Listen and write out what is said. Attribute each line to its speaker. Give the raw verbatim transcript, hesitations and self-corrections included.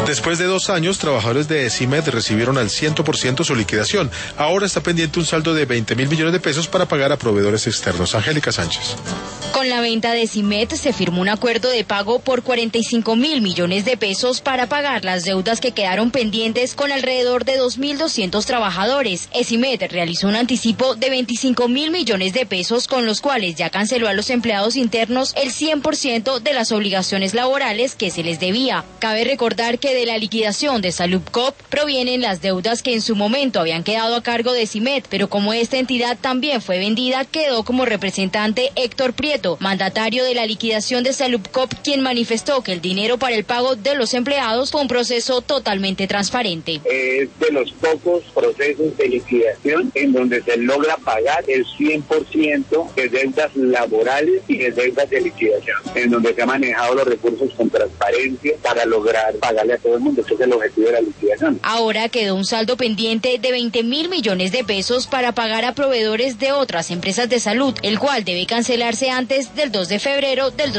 Speaker 1: Después de dos años, trabajadores de ESIMED recibieron al cien por ciento su liquidación. Ahora está pendiente un saldo de veinte mil millones de pesos para pagar a proveedores externos. Angélica Sánchez.
Speaker 2: Con la venta de ESIMED se firmó un acuerdo de pago por cuarenta y cinco mil millones de pesos para pagar las deudas que quedaron pendientes con alrededor de dos mil doscientos trabajadores. ESIMED realizó un anticipo de veinticinco mil millones de pesos con los cuales ya canceló a los empleados internos el cien por ciento de las obligaciones laborales que se les debía. Cabe recordar que de la liquidación de Salubcop provienen las deudas que en su momento habían quedado a cargo de ESIMED, pero como esta entidad también fue vendida, quedó como representante Héctor Prieto, mandatario de la liquidación de Salubcop, quien manifestó que el dinero para el pago de los empleados fue un proceso totalmente transparente.
Speaker 3: Es de los pocos procesos de liquidación en donde se logra pagar el cien por ciento de deudas laborales y de deudas de liquidación, en donde se han manejado los recursos con transparencia para lograr pagarle a todo el mundo. Ese es el objetivo de la liquidación.
Speaker 2: Ahora quedó un saldo pendiente de veinte mil millones de pesos para pagar a proveedores de otras empresas de salud, el cual debe cancelarse antes del dos de febrero del